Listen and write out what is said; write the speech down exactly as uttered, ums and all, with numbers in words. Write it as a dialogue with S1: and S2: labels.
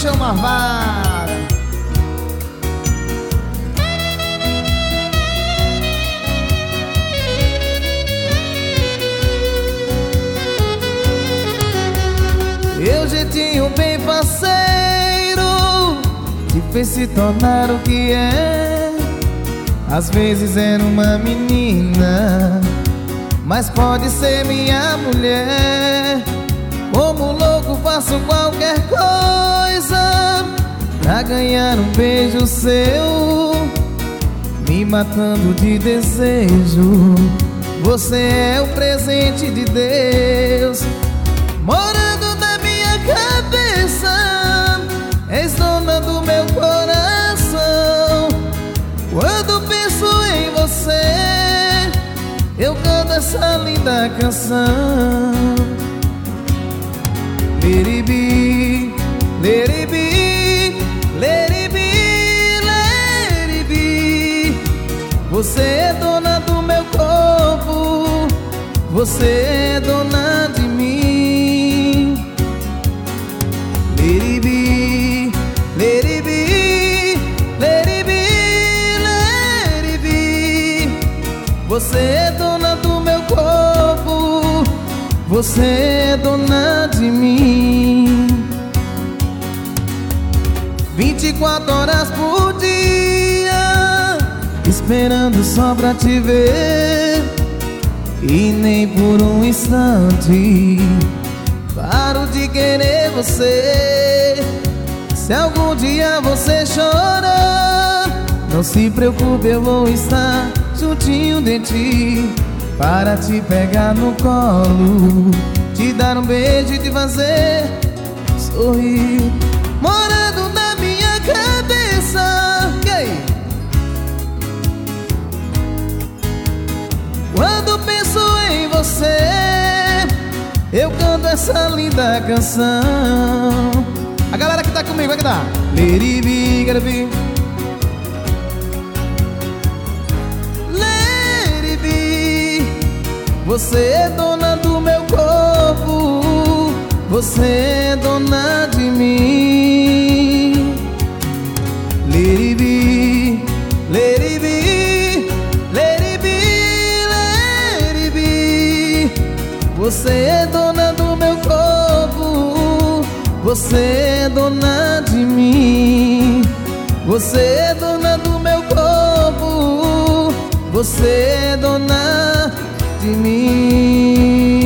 S1: Paixão Marvada. Meu jeitinho bem parceiro te fez se tornar o que é. Às vezes era uma menina, mas pode ser minha mulher. Como louco faço qualquer coisa pra ganhar um beijo seu, me matando de desejo. Você é o presente de Deus, morando na minha cabeça, és dona do meu coração. Quando penso em você, eu canto essa linda canção. Let it be, let it be, let it be, let it be. Você é dona do meu corpo, você é dona de mim. Let it be, let it be, let it be, let it be. Você é dona do meu corpo, você é dona de mim. Vinte e quatro horas por dia, esperando só pra te ver. E nem por um instante paro de querer você. Se algum dia você chorar, não se preocupe, eu vou estar juntinho de ti, para te pegar no colo, te dar um beijo e te fazer sorrir, morando na minha cabeça. E aí? Quando penso em você, eu canto essa linda canção. A galera que tá comigo, vai cantar. Let it be, let it be. Você é dona do meu corpo, você é dona de mim. Let it be, let it be, let it be, let it be. Você é dona do meu corpo, você é dona de mim. Você é dona do meu corpo, você é dona de mim.